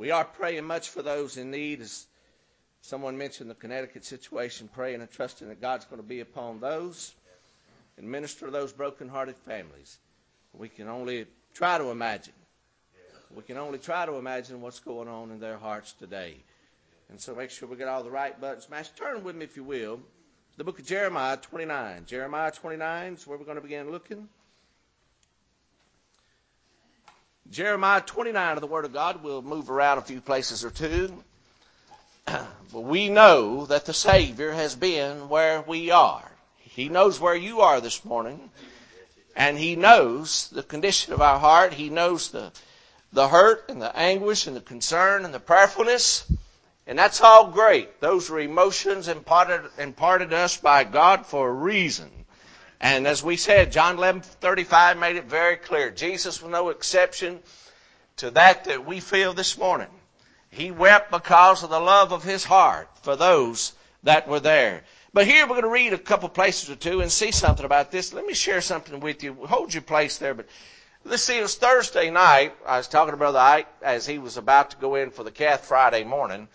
We are praying much for those in need, as someone mentioned the Connecticut situation, praying and trusting that God's going to be upon those and minister to those broken-hearted families. We can only try to imagine. We can only try to imagine what's going on in their hearts today. And so make sure we get all the right buttons smashed. Turn with me, if you will, to the book of Jeremiah 29. Jeremiah 29 is where we're going to begin looking. Jeremiah 29 of the Word of God. We'll move around a few places or two. But we know that the Savior has been where we are. He knows where you are this morning. And He knows the condition of our heart. He knows the hurt and the anguish and the concern and the prayerfulness. And that's all great. Those are emotions imparted to us by God for a reason. And as we said, John 11:35 made it very clear. Jesus was no exception to that we feel this morning. He wept because of the love of His heart for those that were there. But here we're going to read a couple places or two and see something about this. Let me share something with you. Hold your place there. But let's see, it was Thursday night. I was talking to Brother Ike as he was about to go in for the Cath Friday morning.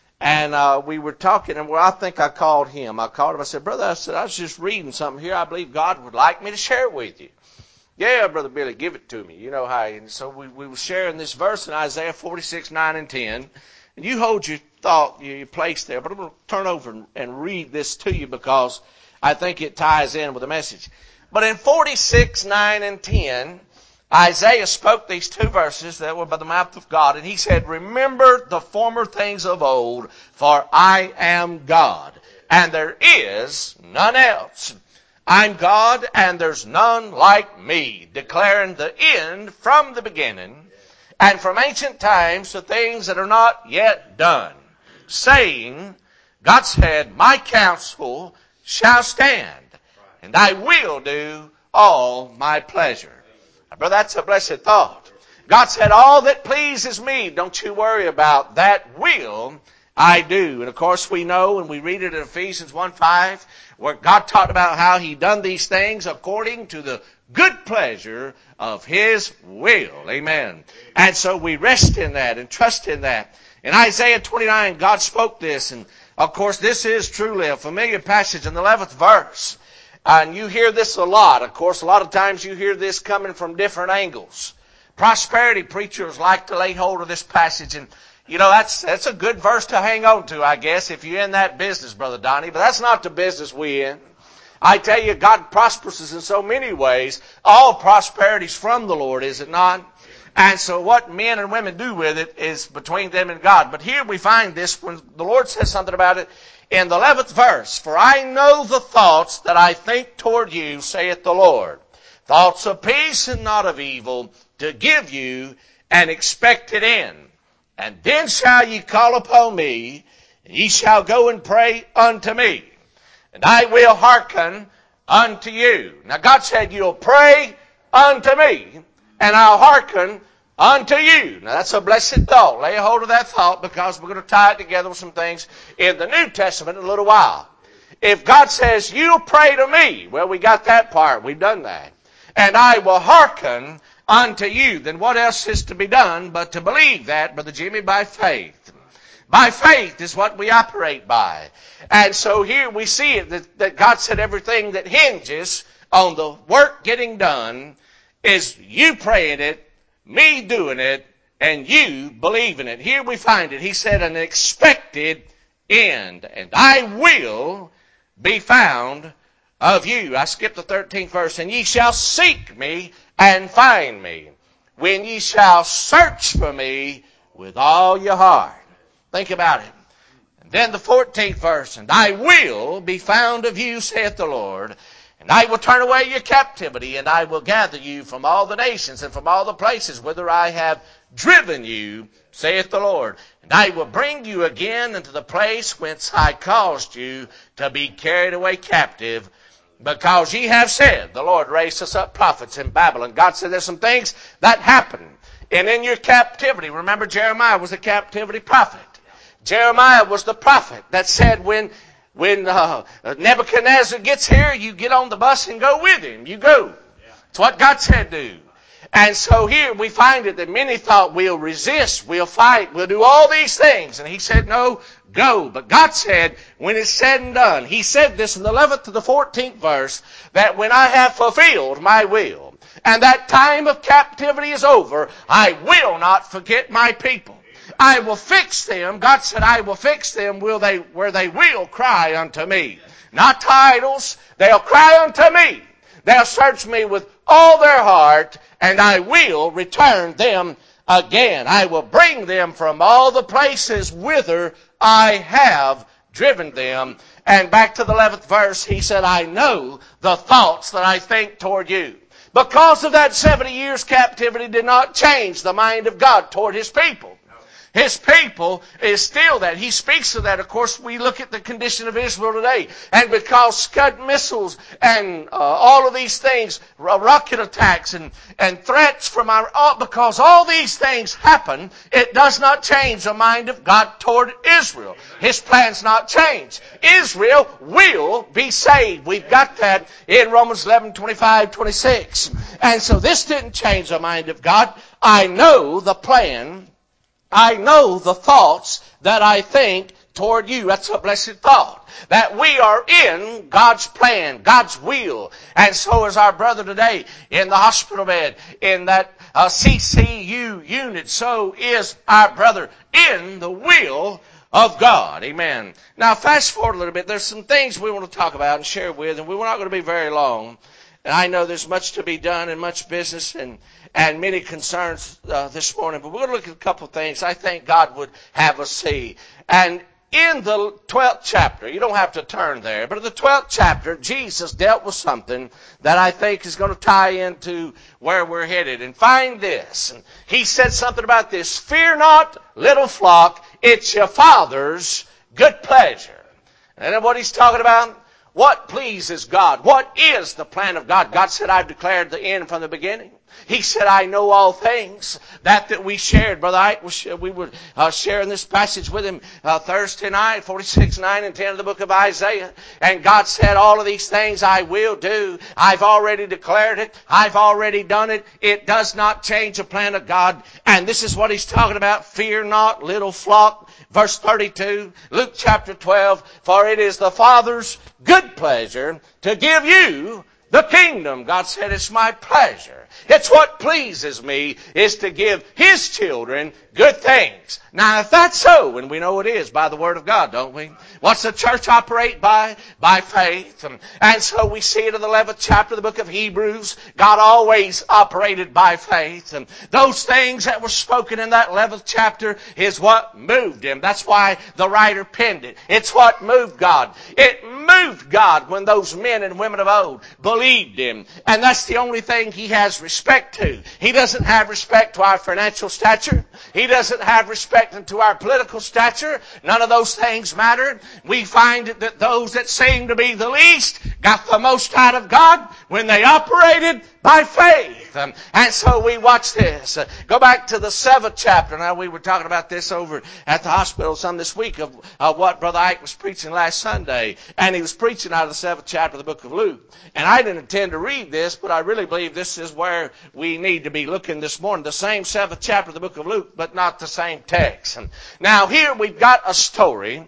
And we were talking, and I think I called him. I called him. I said, Brother, I was just reading something here. I believe God would like me to share it with you. Yeah, Brother Billy, give it to me. You know how. And so we were sharing this verse in Isaiah 46, 9 and 10. And you hold your thought, your place there. But I'm going to turn over and read this to you because I think it ties in with the message. But in 46, 9 and 10, Isaiah spoke these two verses that were by the mouth of God. And he said, remember the former things of old, for I am God, and there is none else. I'm God, and there's none like me, declaring the end from the beginning, and from ancient times the things that are not yet done, saying, God said, my counsel shall stand, and I will do all my pleasure. Brother, that's a blessed thought. God said, all that pleases me, don't you worry about, that will I do. And of course we know, and we read it in Ephesians 1:5, where God talked about how He done these things according to the good pleasure of His will. Amen. And so we rest in that and trust in that. In Isaiah 29, God spoke this, and of course this is truly a familiar passage in the 11th verse. And you hear this a lot. Of course, a lot of times you hear this coming from different angles. Prosperity preachers like to lay hold of this passage. And, you know, that's a good verse to hang on to, I guess, if you're in that business, Brother Donnie. But that's not the business we're in. I tell you, God prospers us in so many ways. All prosperity's from the Lord, is it not? And so what men and women do with it is between them and God. But here we find this when the Lord says something about it. In the 11th verse, for I know the thoughts that I think toward you, saith the Lord. Thoughts of peace and not of evil, to give you an expected end. And then shall ye call upon me, and ye shall go and pray unto me. And I will hearken unto you. Now God said, you'll pray unto me, and I'll hearken unto you. Now that's a blessed thought. Lay a hold of that thought because we're going to tie it together with some things in the New Testament in a little while. If God says, you'll pray to me, well, we got that part. We've done that. And I will hearken unto you. Then what else is to be done but to believe that, Brother Jimmy, by faith. By faith is what we operate by. And so here we see it that God said everything that hinges on the work getting done is you praying it, me doing it, and you believing it. Here we find it. He said an expected end. And I will be found of you. I skipped the 13th verse. And ye shall seek me and find me, when ye shall search for me with all your heart. Think about it. And then the 14th verse. And I will be found of you, saith the Lord. And I will turn away your captivity, and I will gather you from all the nations and from all the places whither I have driven you, saith the Lord. And I will bring you again into the place whence I caused you to be carried away captive, because ye have said, the Lord raised us up prophets in Babylon. God said there's some things that happen. And in your captivity, remember Jeremiah was a captivity prophet. Jeremiah was the prophet that said when Nebuchadnezzar gets here, you get on the bus and go with him. You go. It's what God said do. And so here we find it that many thought we'll resist, we'll fight, we'll do all these things. And he said, no, go. But God said, when it's said and done, he said this in the 11th to the 14th verse, that when I have fulfilled my will, and that time of captivity is over, I will not forget my people. I will fix them. God said, I will fix them where they will cry unto me. Not to idols. They'll cry unto me. They'll search me with all their heart, and I will return them again. I will bring them from all the places whither I have driven them. And back to the 11th verse, he said, I know the thoughts that I think toward you. Because of that 70 years captivity did not change the mind of God toward his people. His people is still that. He speaks of that. Of course, we look at the condition of Israel today. And because Scud missiles and all of these things, rocket attacks and threats from because all these things happen, it does not change the mind of God toward Israel. His plan's not changed. Israel will be saved. We've got that in Romans 11:25-26. And so this didn't change the mind of God. I know the plan. I know the thoughts that I think toward you. That's a blessed thought. That we are in God's plan, God's will. And so is our brother today in the hospital bed, in that CCU unit. So is our brother in the will of God. Amen. Now fast forward a little bit. There's some things we want to talk about and share with, and we're not going to be very long. And I know there's much to be done and much business and many concerns this morning. But we're going to look at a couple of things I think God would have us see. And in the 12th chapter, you don't have to turn there, but in the 12th chapter, Jesus dealt with something that I think is going to tie into where we're headed. And find this. And he said something about this. Fear not, little flock, it's your Father's good pleasure. And then what he's talking about? What pleases God? What is the plan of God? God said, I've declared the end from the beginning. He said, I know all things. That we shared. Brother Ike, we were sharing this passage with him Thursday night, 46, 9, and 10 of the book of Isaiah. And God said, all of these things I will do. I've already declared it. I've already done it. It does not change the plan of God. And this is what he's talking about. Fear not, little flock. Verse 32, Luke chapter 12, for it is the Father's good pleasure to give you the kingdom. God said, it's my pleasure. It's what pleases me is to give His children good things. Now, if that's so, and we know it is by the Word of God, don't we? What's the church operate by? By faith. And so we see it in the 11th chapter of the book of Hebrews. God always operated by faith. And those things that were spoken in that 11th chapter is what moved Him. That's why the writer penned it. It's what moved God. It moved God when those men and women of old believed Him. And that's the only thing He has respect to. He doesn't have respect to our financial stature. He doesn't have respect to our political stature. None of those things matter. We find that those that seem to be the least got the most out of God when they operated by faith. And so we watch this. Go back to the 7th chapter. Now, we were talking about this over at the hospital some this week of what Brother Ike was preaching last Sunday. And he was preaching out of the 7th chapter of the book of Luke. And I didn't intend to read this, but I really believe this is where we need to be looking this morning. The same 7th chapter of the book of Luke, but not the same text. Now, here we've got a story.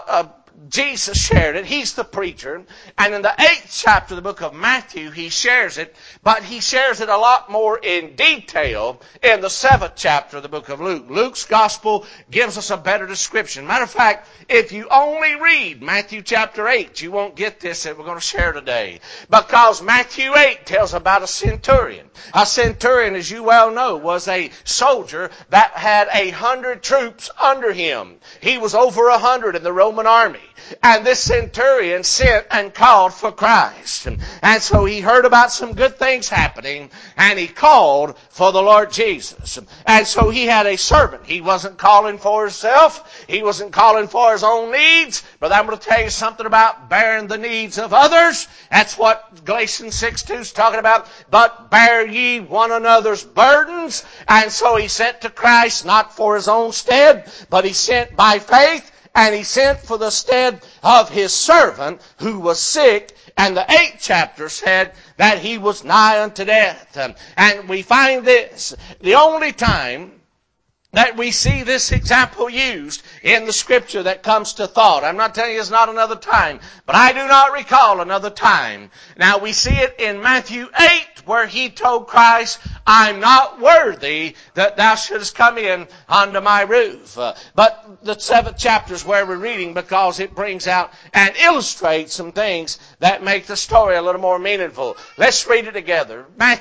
Jesus shared it. He's the preacher. And in the 8th chapter of the book of Matthew, he shares it. But he shares it a lot more in detail in the 7th chapter of the book of Luke. Luke's gospel gives us a better description. Matter of fact, if you only read Matthew chapter 8, you won't get this that we're going to share today. Because Matthew 8 tells about a centurion. A centurion, as you well know, was a soldier that had 100 troops under him. He was over 100 in the Roman army. And this centurion sent and called for Christ. And so he heard about some good things happening, and he called for the Lord Jesus. And so he had a servant. He wasn't calling for himself. He wasn't calling for his own needs. But I'm going to tell you something about bearing the needs of others. That's what Galatians 6:2 is talking about. But bear ye one another's burdens. And so he sent to Christ, not for his own stead, but he sent by faith. and he sent for the stead of his servant who was sick. And the 8th chapter said that he was nigh unto death. And we find this, the only time that we see this example used in the Scripture that comes to thought. I'm not telling you it's not another time, but I do not recall another time. Now we see it in Matthew 8 where he told Christ, I'm not worthy that thou shouldest come in under my roof. But the 7th chapter is where we're reading because it brings out and illustrates some things that make the story a little more meaningful. Let's read it together.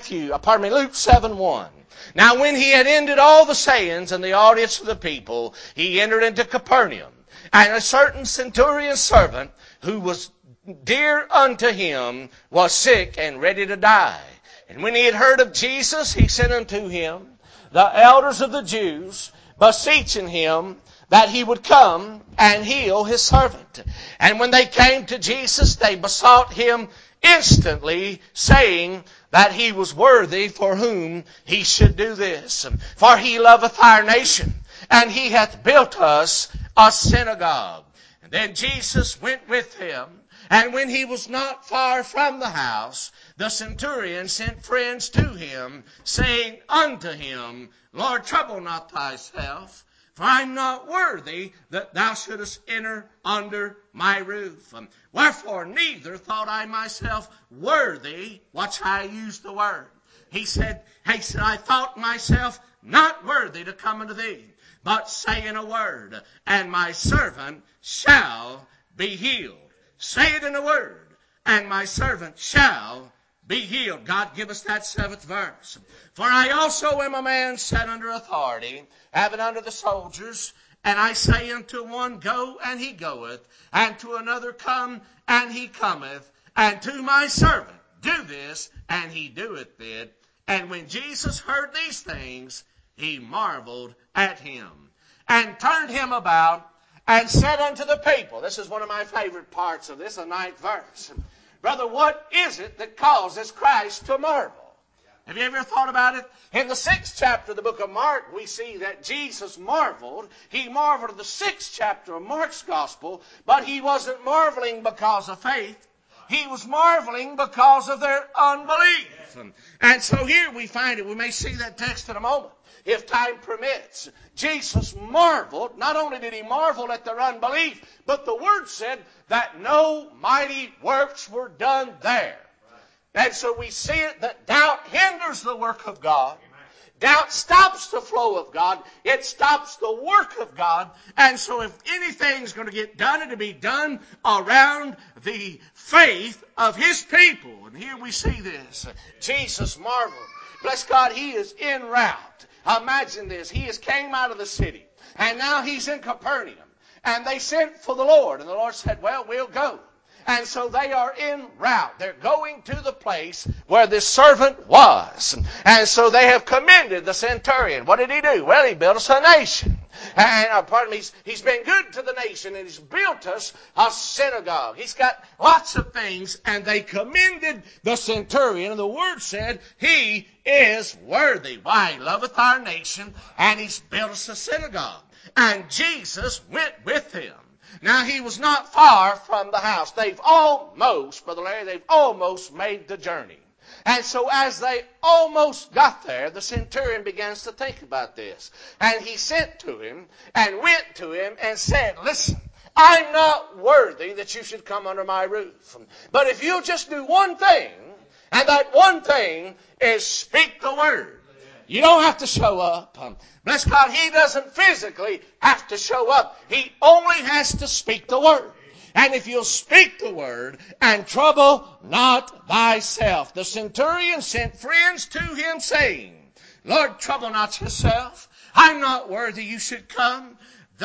Luke 7:1. Now when he had ended all the sayings in the audience of the people, he entered into Capernaum. And a certain centurion's servant, who was dear unto him, was sick and ready to die. And when he had heard of Jesus, he sent unto him the elders of the Jews, beseeching him that he would come and heal his servant. And when they came to Jesus, they besought him instantly, saying that he was worthy for whom he should do this. For he loveth our nation, and he hath built us a synagogue. And then Jesus went with him, and when he was not far from the house, the centurion sent friends to him, saying unto him, Lord, trouble not thyself, for I am not worthy that thou shouldest enter under my roof. Wherefore neither thought I myself worthy. Watch how I use the word. He said, I thought myself not worthy to come unto thee, but saying a word, and my servant shall be healed. Say it in a word, and my servant shall be healed. God, give us that 7th verse. For I also am a man set under authority, having under the soldiers, and I say unto one, go, and he goeth, and to another, come, and he cometh, and to my servant, do this, and he doeth it. And when Jesus heard these things, he marveled at him, and turned him about, and said unto the people, this is one of my favorite parts of this, the 9th verse. Brother, what is it that causes Christ to marvel? Have you ever thought about it? In the 6th chapter of the book of Mark, we see that Jesus marveled. He marveled in the 6th chapter of Mark's gospel, but he wasn't marveling because of faith. He was marveling because of their unbelief. And so here we find it. We may see that text in a moment, if time permits. Jesus marveled. Not only did he marvel at their unbelief, but the word said that no mighty works were done there. And so we see it that doubt hinders the work of God. Doubt stops the flow of God. It stops the work of God. And so if anything's going to get done, it'll be done around the faith of his people. And here we see this. Jesus marveled. Bless God, he is en route. Imagine this. He has came out of the city. And now he's in Capernaum. And they sent for the Lord. And the Lord said, well, we'll go. And so they are en route. They're going to the place where this servant was. And so they have commended the centurion. What did he do? Well, he built us a nation. And, he's been good to the nation, and he's built us a synagogue. He's got lots of things, and they commended the centurion, and the word said, he is worthy. Why? He loveth our nation, and he's built us a synagogue. And Jesus went with him. Now, he was not far from the house. They've almost, Brother Larry, they've almost made the journey. And so as they almost got there, the centurion begins to think about this. And he sent to him and went to him and said, listen, I'm not worthy that you should come under my roof. But if you'll just do one thing, and that one thing is speak the word. You don't have to show up. Bless God, he doesn't physically have to show up. He only has to speak the word. And if you'll speak the word and trouble not thyself. The centurion sent friends to him saying, Lord, trouble not yourself. I'm not worthy you should come.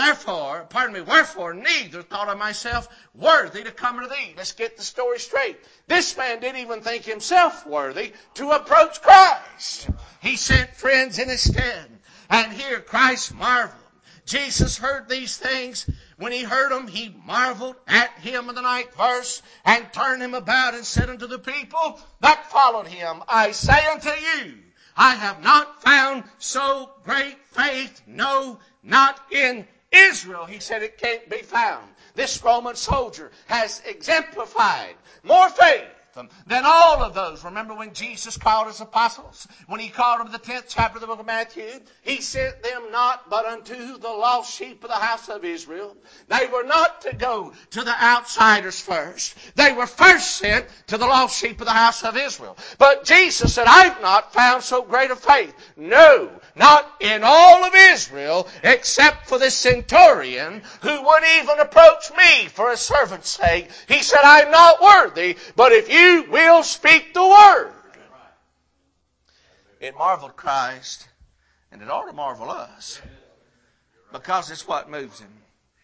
Wherefore neither thought I myself worthy to come to thee. Let's get the story straight. This man didn't even think himself worthy to approach Christ. He sent friends in his stead. And here Christ marveled. Jesus heard these things. When he heard them, he marveled at him in the 9th verse, and turned him about and said unto the people that followed him, I say unto you, I have not found so great faith, no, not in Israel, he said, it can't be found. This Roman soldier has exemplified more faith than all of those. Remember when Jesus called his apostles? When he called them in the 10th chapter of the book of Matthew, he sent them not but unto the lost sheep of the house of Israel. They were not to go to the outsiders first. They were first sent to the lost sheep of the house of Israel. But Jesus said, I've not found so great a faith. No, not in all of Israel, except for this centurion who wouldn't even approach me for a servant's sake. He said, I'm not worthy, but if you will speak the word. It marveled Christ, and it ought to marvel us, because it's what moves him.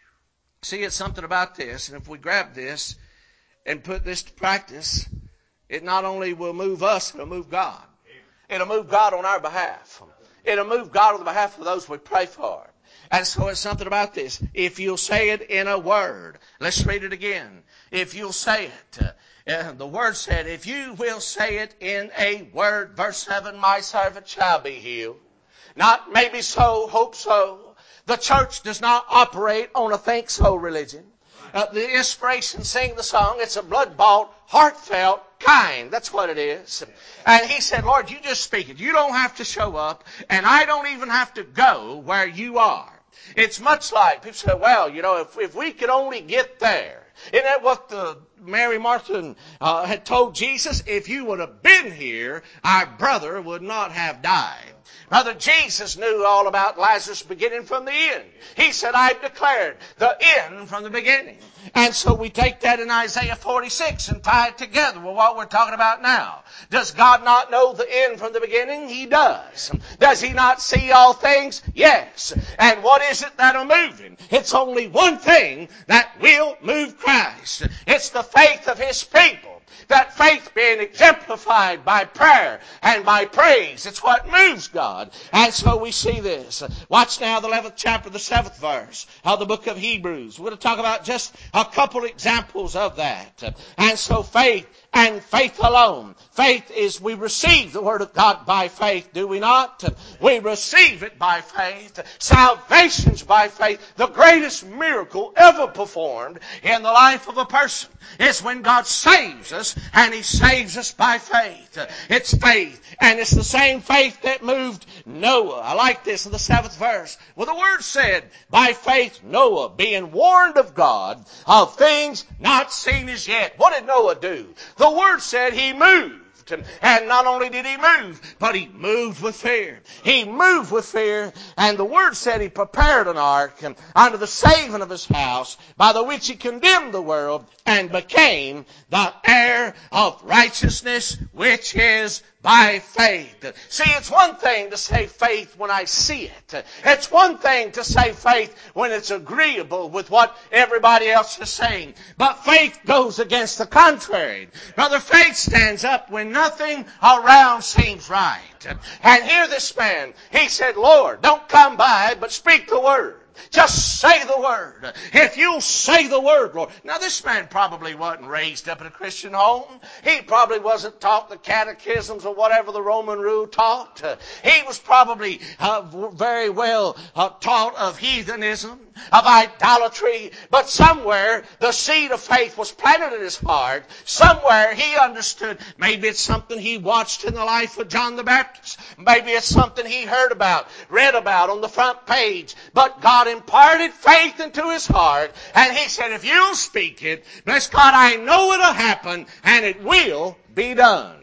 See, it's something about this, and if we grab this and put this to practice, it not only will move us, it'll move God. It'll move God on our behalf. It'll move God on the behalf of those we pray for. And so it's something about this. If you'll say it in a word. Let's read it again. If you'll say it. The word said, if you will say it in a word, verse 7, my servant shall be healed. Not maybe so, hope so. The church does not operate on a think so religion. The inspiration sing the song, it's a blood-bought, heartfelt kind. That's what it is. And he said, Lord, you just speak it. You don't have to show up, and I don't even have to go where you are. It's much like, people say, well, if we could only get there. Isn't that what Mary Martha had told Jesus? If you would have been here, our brother would not have died. Brother Jesus knew all about Lazarus beginning from the end. He said, I've declared the end from the beginning. And so we take that in Isaiah 46 and tie it together with what we're talking about now. Does God not know the end from the beginning? He does. Does He not see all things? Yes. And what is it that'll move Him? It's only one thing that will move Christ. It's the faith of His people. That faith being exemplified by prayer and by praise. It's what moves God. And so we see this. Watch now the 11th chapter, the 7th verse of the book of Hebrews. We're going to talk about just a couple examples of that. And so faith and faith alone. Faith is we receive the Word of God by faith, do we not? We receive it by faith. Salvation's by faith. The greatest miracle ever performed in the life of a person is when God saves us, and He saves us by faith. It's faith, and it's the same faith that moved Noah. I like this in the 7th verse. Well, the Word said, by faith Noah, being warned of God of things not seen as yet. What did Noah do? The Word said he moved. And not only did he move, but he moved with fear. He moved with fear, and the Word said he prepared an ark unto the saving of his house, by the which he condemned the world, and became the heir of righteousness, which is by faith. See, it's one thing to say faith when I see it. It's one thing to say faith when it's agreeable with what everybody else is saying. But faith goes against the contrary. Brother, faith stands up when nothing around seems right. And here this man, he said, Lord, don't come by, but speak the word. Just say the word. If you'll say the word, Lord. Now, this man probably wasn't raised up in a Christian home. He probably wasn't taught the catechisms or whatever the Roman rule taught. He was probably very well taught of heathenism, of idolatry. But somewhere the seed of faith was planted in his heart. Somewhere he understood. Maybe it's something he watched in the life of John the Baptist. Maybe it's something he heard about, read about on the front page. But God imparted faith into his heart, and he said, if you'll speak it, bless God, I know it'll happen, and it will be done.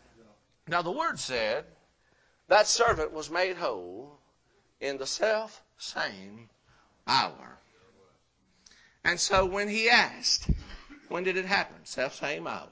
Now the Word said, that servant was made whole in the self-same hour. And so when he asked, when did it happen? Self-same hour.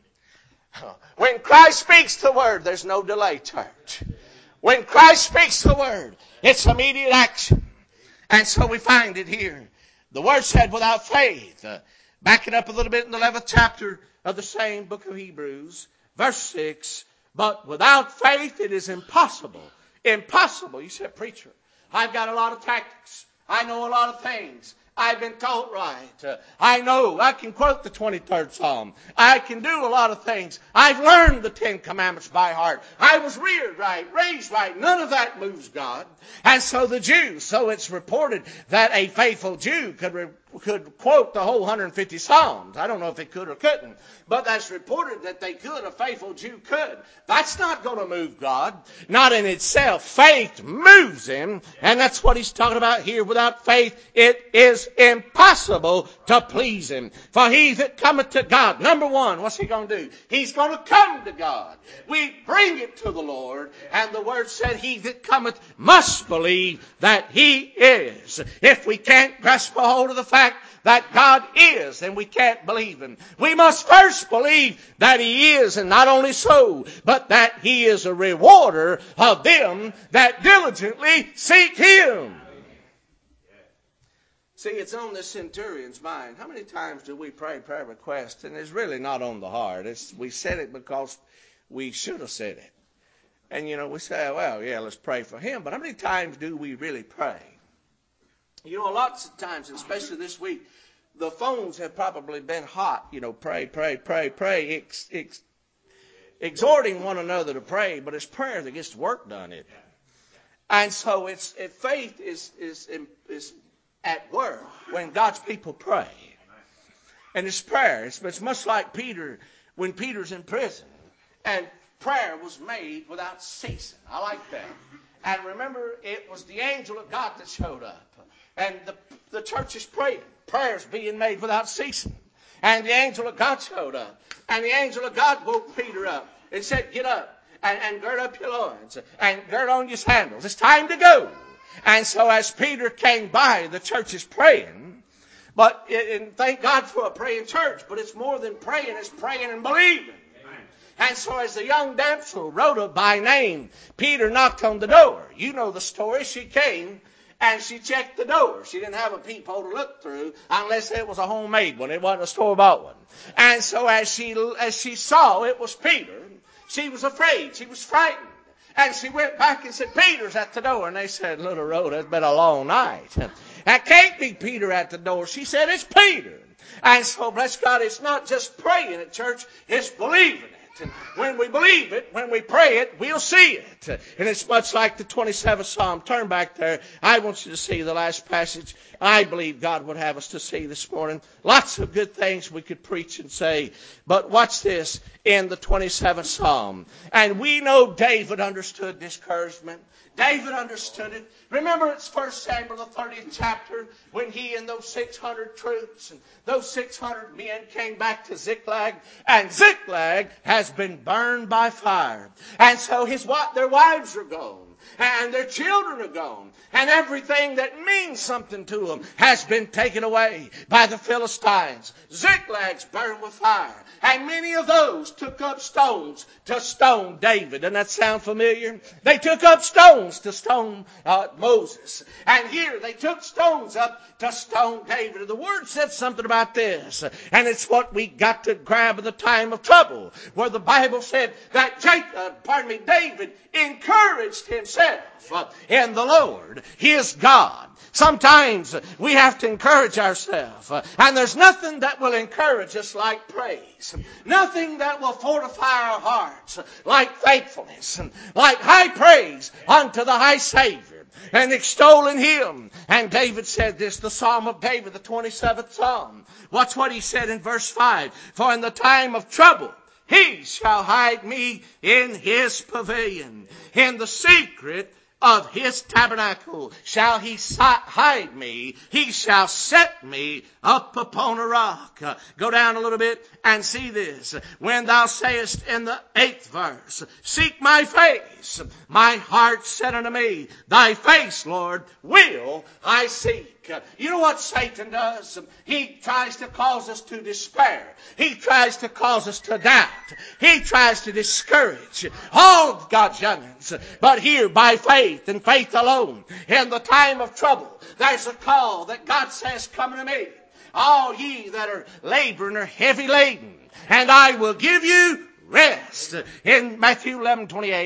When Christ speaks the word, there's no delay, church. When Christ speaks the word, it's immediate action. And so we find it here. The Word said without faith. Back it up a little bit in the 11th chapter of the same book of Hebrews, verse 6. But without faith it is impossible. Impossible. You said, preacher, I've got a lot of tactics. I know a lot of things. I've been taught right. I know I can quote the 23rd Psalm. I can do a lot of things. I've learned the 10 Commandments by heart. I was reared right, raised right. None of that moves God. And so the Jews, so it's reported that a faithful Jew could quote the whole 150 Psalms. I don't know if they could or couldn't, but that's reported that they could. A faithful Jew could. That's not going to move God. Not in itself. Faith moves him, and that's what he's talking about here. Without faith, it is impossible to please him. For he that cometh to God, number one, what's he going to do? He's going to come to God. We bring it to the Lord, and the word said, he that cometh must believe that he is. If we can't grasp a hold of the fact that God is, and we can't believe him, we must first believe that he is, and not only so, but that he is a rewarder of them that diligently seek him. See, it's on this centurion's mind. How many times do we pray prayer requests, and it's really not on the heart? We said it because we should have said it. And, we say, well, yeah, let's pray for him. But how many times do we really pray? Lots of times, especially this week, the phones have probably been hot. Pray, exhorting one another to pray. But it's prayer that gets the work done, isn't it? And so faith is at work when God's people pray. And it's prayer. It's much like Peter, when Peter's in prison. And prayer was made without ceasing. I like that. And remember, it was the angel of God that showed up. And the church is praying. Prayers being made without ceasing. And the angel of God showed up. And the angel of God woke Peter up and said, get up and gird up your loins and gird on your sandals. It's time to go. And so as Peter came by, the church is praying. And thank God for a praying church. But it's more than praying. It's praying and believing. And so as the young damsel, Rhoda by name, Peter knocked on the door. You know the story. She came and she checked the door. She didn't have a peephole to look through unless it was a homemade one. It wasn't a store-bought one. And so as she saw it was Peter, she was afraid. She was frightened. And she went back and said, Peter's at the door. And they said, little Rhoda, it's been a long night. That can't be Peter at the door. She said, it's Peter. And so, bless God, it's not just praying at church, it's believing it. And when we believe it, when we pray it, we'll see it. And it's much like the 27th Psalm. Turn back there. I want you to see the last passage I believe God would have us to see this morning. Lots of good things we could preach and say. But watch this in the 27th Psalm. And we know David understood discouragement. David understood it. Remember, it's 1 Samuel, the 30th chapter, when he and those 600 troops and those 600 men came back to Ziklag, and Ziklag has been burned by fire. And so their wives are gone, and their children are gone, and everything that means something to them has been taken away by the Philistines. Ziklag's burned with fire, and many of those took up stones to stone David. Doesn't that sound familiar? They took up stones to stone Moses. And here they took stones up to stone David. And the word said something about this. And it's what we got to grab at the time of trouble. Where the Bible said that David encouraged himself in the Lord, his God. Sometimes we have to encourage ourselves. And there's nothing that will encourage us like praise. Nothing that will fortify our hearts like thankfulness. Like high praise unto the high Savior. And extolling him. And David said this, the Psalm of David, the 27th Psalm. Watch what he said in verse 5. For in the time of trouble, he shall hide me in his pavilion. In the secret of his tabernacle shall he hide me. He shall set me up upon a rock. Go down a little bit and see this. When thou sayest in the 8th verse, seek my face, my heart said unto me, thy face, Lord, will I seek. You know what Satan does? He tries to cause us to despair. He tries to cause us to doubt. He tries to discourage all of God's youngins. But here, by faith and faith alone, in the time of trouble, there's a call that God says, come to me, all ye that are laboring or heavy laden, and I will give you rest. In Matthew 11:28,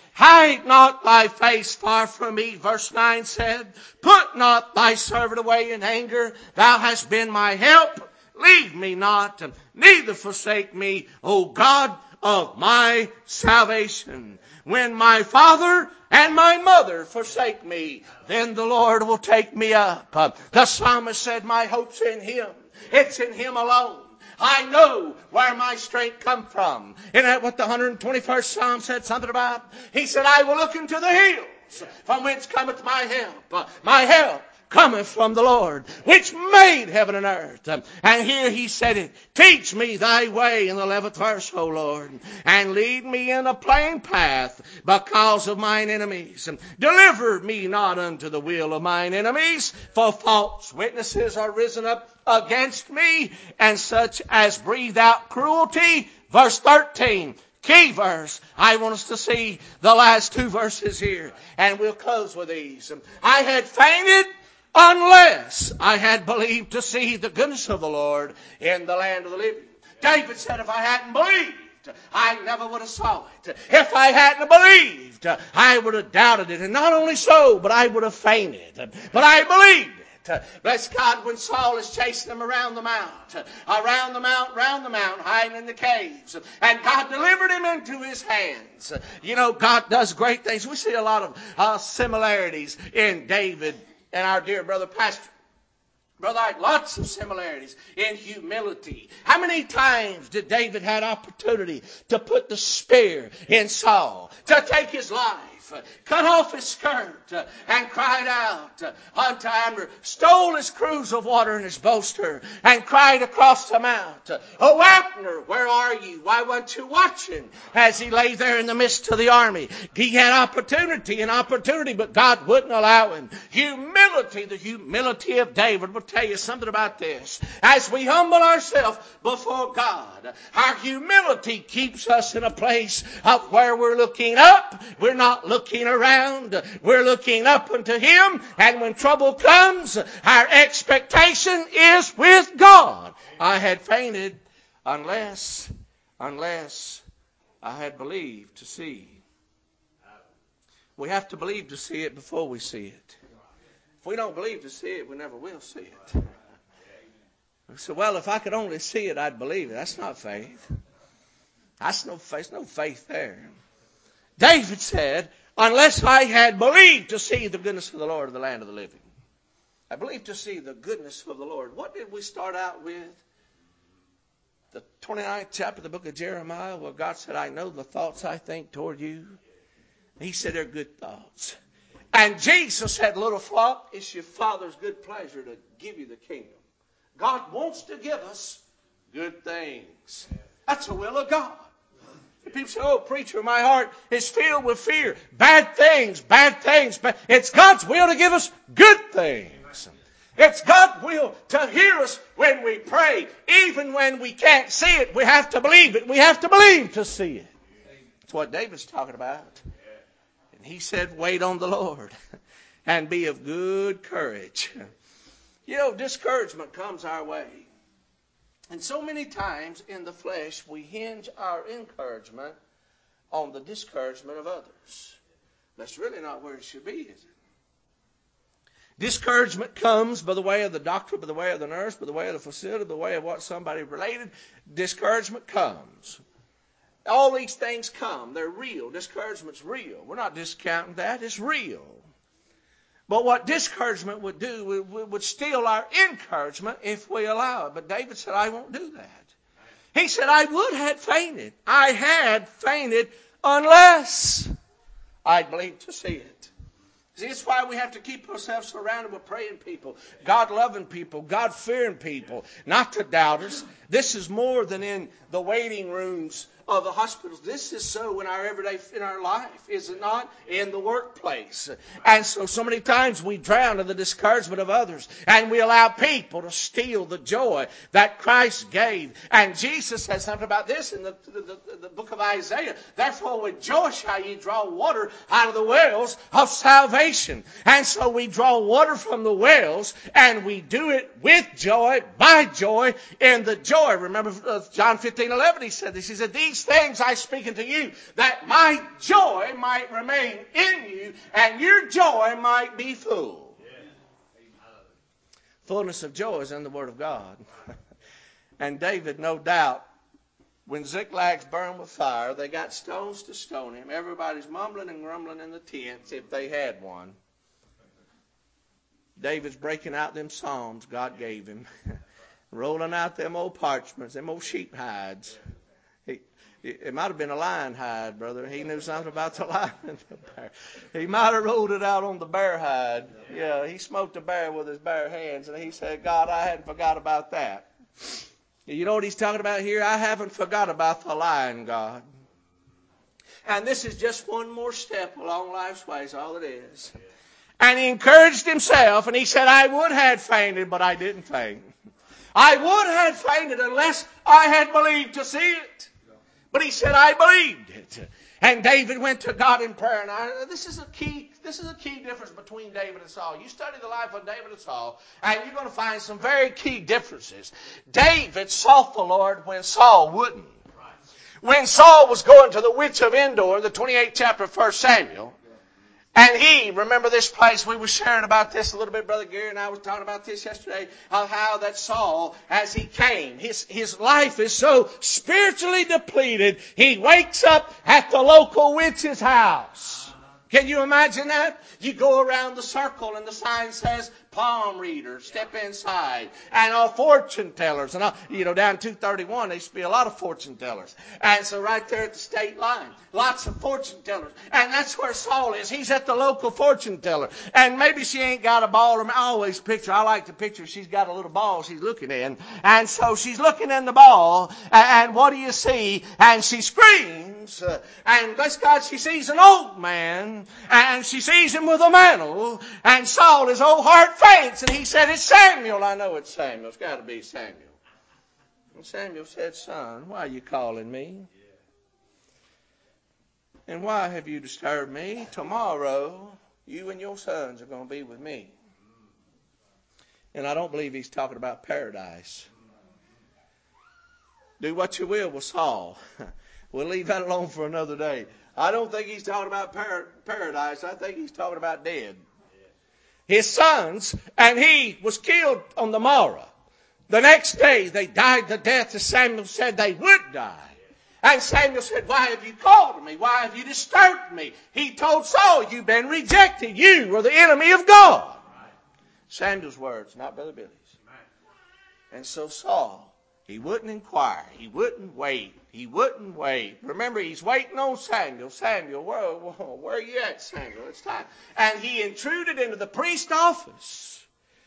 Hide not thy face far from me, verse 9 said. Put not thy servant away in anger. Thou hast been my help. Leave me not, neither forsake me, O God of my salvation. When my father and my mother forsake me, then the Lord will take me up. The psalmist said, my hope's in Him. It's in Him alone. I know where my strength comes from. Isn't that what the 121st Psalm said something about? He said, I will look into the hills, from whence cometh my help. My help cometh from the Lord, which made heaven and earth. And here he said it, teach me thy way in the 11th verse, O Lord, and lead me in a plain path because of mine enemies. Deliver me not unto the will of mine enemies, for false witnesses are risen up against me, and such as breathe out cruelty. Verse 13. Key verse. I want us to see the last two verses here, and we'll close with these. I had fainted unless I had believed to see the goodness of the Lord in the land of the living. David said, if I hadn't believed, I never would have saw it. If I hadn't believed, I would have doubted it. And not only so, but I would have fainted. But I believed it. Bless God, when Saul is chasing him around the mount, hiding in the caves, and God delivered him into his hands. You know, God does great things. We see a lot of similarities in David and our dear brother pastor. Brother Ike, lots of similarities in humility. How many times did David have opportunity to put the spear in Saul, to take his life, cut off his skirt, and cried out unto Abner, stole his cruse of water and his bolster, and cried across the mount, oh Abner, where are you? Why weren't you watching as he lay there in the midst of the army? He had opportunity, but God wouldn't allow him. Humility, the humility of David. Will tell you something about this. As we humble ourselves before God, our humility keeps us in a place of where we're looking up. We're not looking around. We're looking up unto Him. And when trouble comes, our expectation is with God. I had fainted unless I had believed to see. We have to believe to see it before we see it. If we don't believe to see it, we never will see it. So, well, if I could only see it, I'd believe it. That's not faith. That's no faith. No faith there. David said, unless I had believed to see the goodness of the Lord in the land of the living. I believed to see the goodness of the Lord. What did we start out with? The 29th chapter of the book of Jeremiah, where God said, I know the thoughts I think toward you. He said they're good thoughts. And Jesus said, little flock, it's your Father's good pleasure to give you the kingdom. God wants to give us good things. That's the will of God. People say, oh, preacher, my heart is filled with fear. Bad things. It's God's will to give us good things. It's God's will to hear us when we pray. Even when we can't see it, we have to believe it. We have to believe to see it. That's what David's talking about. He said, wait on the Lord and be of good courage. You know, discouragement comes our way. And so many times in the flesh, we hinge our encouragement on the discouragement of others. That's really not where it should be, is it? Discouragement comes by the way of the doctor, by the way of the nurse, by the way of the facility, by the way of what somebody related. Discouragement comes. All these things come. They're real. Discouragement's real. We're not discounting that. It's real. But what discouragement would do, would steal our encouragement if we allow it. But David said, I won't do that. He said, I would have fainted. I had fainted unless I'd believed to see it. See, it's why we have to keep ourselves surrounded with praying people, God-loving people, God-fearing people, not the doubters. This is more than in the waiting rooms of the hospitals. This is so in our everyday, in our life, is it not? In the workplace. And so many times we drown in the discouragement of others, and we allow people to steal the joy that Christ gave. And Jesus says something about this in the book of Isaiah. Therefore with joy shall ye draw water out of the wells of salvation. And so we draw water from the wells, and we do it with joy, by joy, in the joy. Remember John 15:11, he said this. He said, these these things I speak unto you, that my joy might remain in you, and your joy might be full. Fullness of joy is in the Word of God. And David, no doubt, when Ziklag's burned with fire, they got stones to stone him. Everybody's mumbling and grumbling in the tents, if they had one. David's breaking out them psalms God gave him. Rolling out them old parchments, them old sheep hides. It might have been a lion hide, brother. He knew something about the lion and the bear. He might have rolled it out on the bear hide. Yeah, he smoked a bear with his bare hands, and he said, God, I hadn't forgot about that. You know what he's talking about here? I haven't forgot about the lion, God. And this is just one more step along life's way, is all it is. And he encouraged himself, and he said, I would have fainted, but I didn't faint. I would have fainted unless I had believed to see it. But he said, I believed it. And David went to God in prayer. And this is a key difference between David and Saul. You study the life of David and Saul, and you're going to find some very key differences. David sought the Lord when Saul wouldn't. When Saul was going to the witch of Endor, the 28th chapter of 1 Samuel, and remember this place, we were sharing about this a little bit, Brother Gary and I was talking about this yesterday, of how that Saul, as he came, his life is so spiritually depleted, he wakes up at the local witch's house. Can you imagine that? You go around the circle and the sign says, palm readers, step inside, and fortune tellers. And down 231, there used to be a lot of fortune tellers. And so right there at the state line, lots of fortune tellers. And that's where Saul is. He's at the local fortune teller. And maybe she ain't got a ball. I like to picture she's got a little ball she's looking in. And so she's looking in the ball, and what do you see? And she screams, and bless God, she sees an old man, and she sees him with a mantle, and Saul, his old heart faints, and he said, it's Samuel. I know it's Samuel. It's got to be Samuel. And Samuel said, son, why are you calling me? And why have you disturbed me? Tomorrow, you and your sons are going to be with me. And I don't believe he's talking about paradise. Do what you will with Saul. We'll leave that alone for another day. I don't think he's talking about paradise. I think he's talking about dead. His sons, and he was killed on the morrow. The next day, they died the death as Samuel said they would die. And Samuel said, why have you called me? Why have you disturbed me? He told Saul, you've been rejected. You are the enemy of God. Samuel's words, not Brother Billy's. And so Saul, he wouldn't inquire. He wouldn't wait. He wouldn't wait. Remember, he's waiting on Samuel. Samuel, where are you at, Samuel? It's time. And he intruded into the priest's office.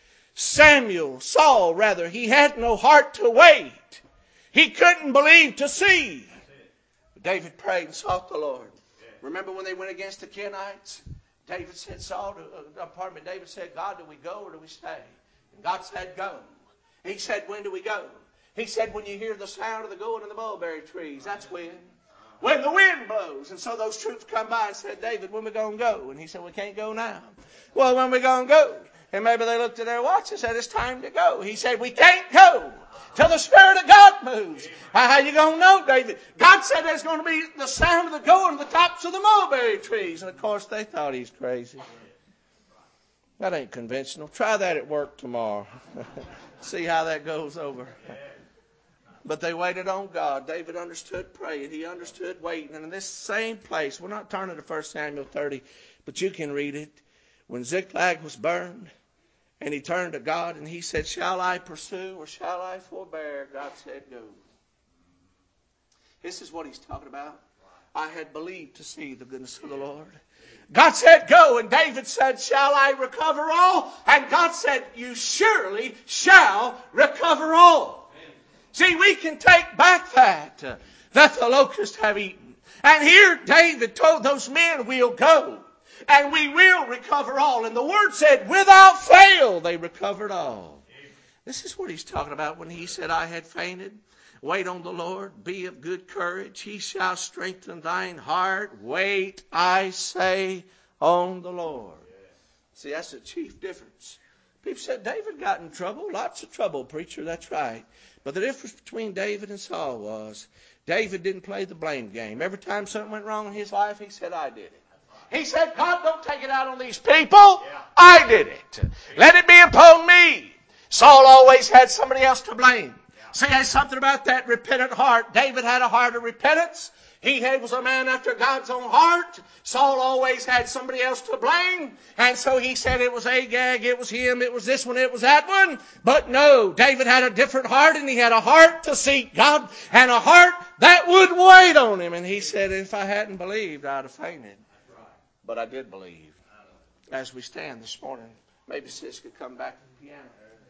Saul, he had no heart to wait. He couldn't believe to see. David prayed and sought the Lord. Remember when they went against the Kenites? David said, David said, God, do we go or do we stay? And God said, go. He said, when do we go? He said, when you hear the sound of the going of the mulberry trees, that's when. When the wind blows. And so those troops come by and said, David, when we going to go? And he said, we can't go now. Well, when we going to go? And maybe they looked at their watch and said, it's time to go. He said, we can't go till the Spirit of God moves. How you going to know, David? God said there's going to be the sound of the going of the tops of the mulberry trees. And of course, they thought he's crazy. That ain't conventional. Try that at work tomorrow. See how that goes over. But they waited on God. David understood praying. He understood waiting. And in this same place, we're not turning to 1 Samuel 30, but you can read it. When Ziklag was burned, and he turned to God, and he said, shall I pursue or shall I forbear? God said, go. This is what he's talking about. I had believed to see the goodness of the Lord. God said, go. And David said, shall I recover all? And God said, you surely shall recover all. See, we can take back that the locusts have eaten. And here David told those men, we'll go. And we will recover all. And the word said, without fail, they recovered all. This is what he's talking about when he said, I had fainted. Wait on the Lord. Be of good courage. He shall strengthen thine heart. Wait, I say, on the Lord. See, that's the chief difference. People said, David got in trouble. Lots of trouble, preacher. That's right. But the difference between David and Saul was David didn't play the blame game. Every time something went wrong in his life, he said, I did it. He said, God, don't take it out on these people. I did it. Let it be upon me. Saul always had somebody else to blame. See, there's something about that repentant heart. David had a heart of repentance. He was a man after God's own heart. Saul always had somebody else to blame. And so he said it was Agag, it was him, it was this one, it was that one. But no, David had a different heart, and he had a heart to seek God and a heart that would wait on him. And he said, if I hadn't believed, I'd have fainted. But I did believe. As we stand this morning, maybe Sis could come back to the piano.